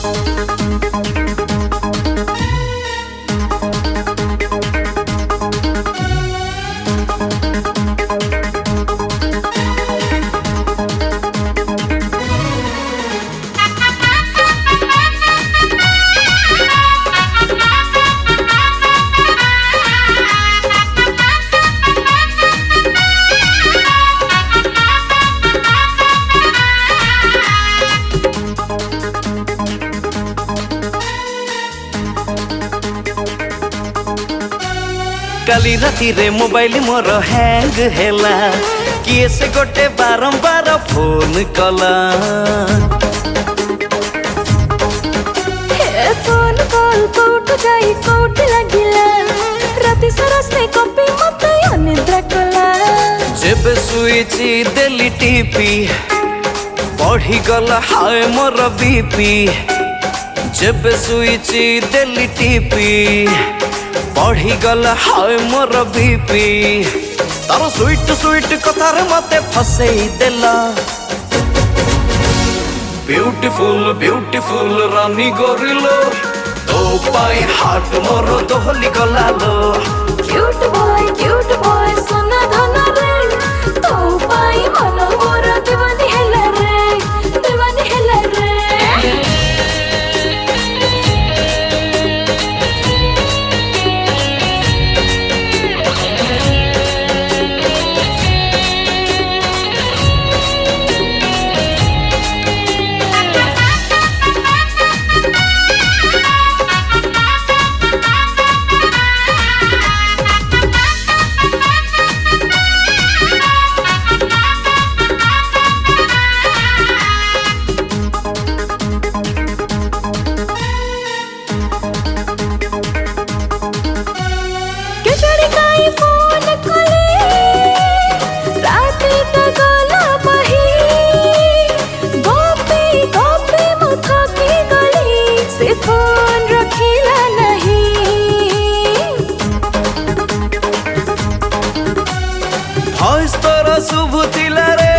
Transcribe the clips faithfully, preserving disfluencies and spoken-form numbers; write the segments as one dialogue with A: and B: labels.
A: काली राती रे मोबाइल मोर हैंग हैला किए से गोटे बारंबार फोन कला
B: हे फोन कॉल कोट जाई कोट लागिला राती सारा से कॉपी मत अनिद्रा कला
A: जब स्विच देली टीपी बढ़ी गला हाय मोर बीपी जब स्विच देली टीपी बढ़ी गला हाय मोर बीपी तार स्वीट स्वीट कथार मते फसई देला ब्यूटीफुल ब्यूटीफुल रानी गोरिलो तो पाई हाट मोर दोहली गला लो
B: क्यूट बॉय क्यूट बॉय सोना धन रे तो पाई मन मोर दीवानी हैला रे दीवानी हैला रे
A: शुभुला रे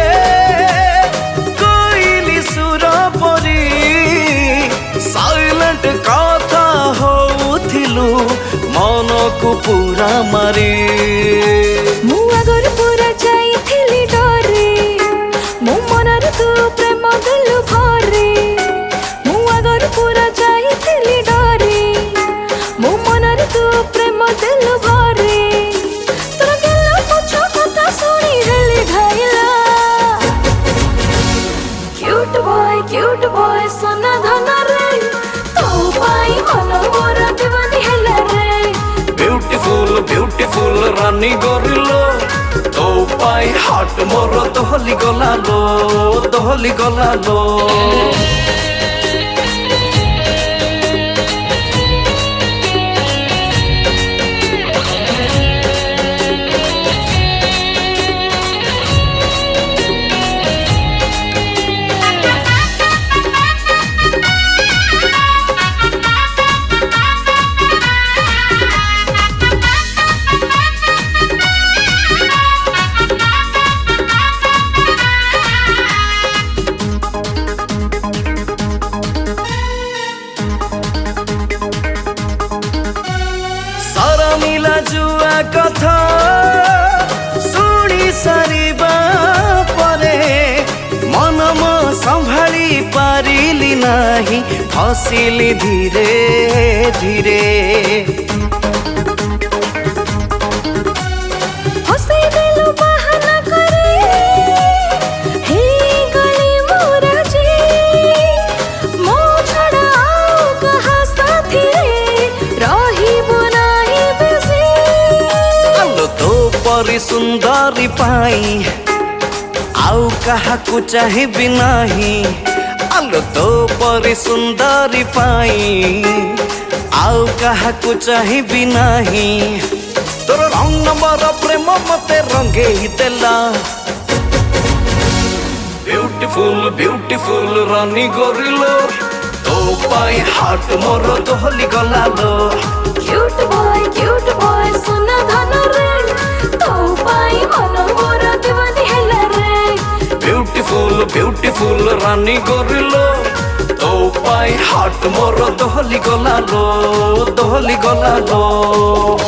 A: कोइली सुर परी साइलेंट कथा होथिलु मन को पूरा मारी
B: मु अगर पूरा जाइथिली डरे मु मनर तू प्रेम दिलु भरे मु अगर पूरा जाइथिली डरे मु मनर तू प्रेम दिलु भरे तोरा गेला पछ कथा सुनी हेले घाइला क्यूट बॉय क्यूट बॉय सोना धन रे तो पाई मन मोर दीवानी हैला रे
A: ब्यूटीफुल ब्यूटीफुल रानी गोरिलो तो पाई हाट मोर दोहली गला लो दोहली गला लो मिला जुआ कथा शुणी सारिबा परे मन म संभाली पारिली नाही फसिली धीरे धीरे सुंदरी पाई आउ कहा को चाहे भी नहीं आलो तो परी सुंदरी पाई आउ कहा को चाहे भी नहीं तोर रंग नंबर प्रेम मते रंगे ही देला ब्यूटीफुल ब्यूटीफुल रानी गोरिलो तो पाई हाट मोर दोहली गला लो
B: क्यूट बॉय क्यूट बॉय सोना धन रे तो पाई मन मोर दीवानी हैला रे
A: ब्यूटीफुल ब्यूटीफुल रानी गोरिलो तो पाई हाट मोर दोहली गला लो दोहली गला लो।